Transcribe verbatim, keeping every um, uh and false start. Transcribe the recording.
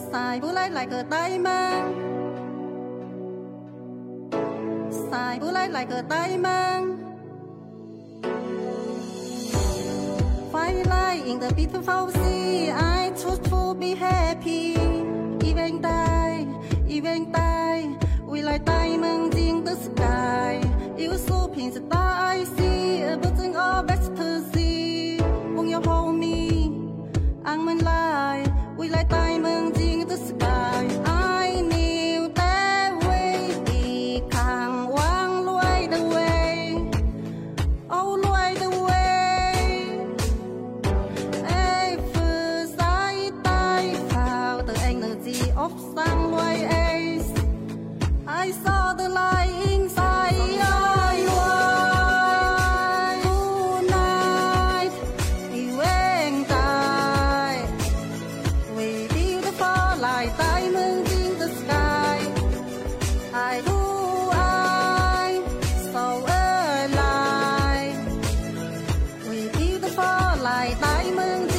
xài bú lấy lại cờ tay mang xài bú lấy lại cờ tay mang Fight like in the beautiful sea I choose to be happy Even die, even die We like diamond in the sky You swooping star I see A building of ecstasy Won't you hold me Ang man lai We like diamonds in the sky I knew that way Đi càng quang loay the way Oh loay the way Ê phư sai tay vào The energy of sun loay ace I saw the light inside your eyes Tonight We went die We beautiful like diamonds in the sky I do I so alive We beautiful like diamonds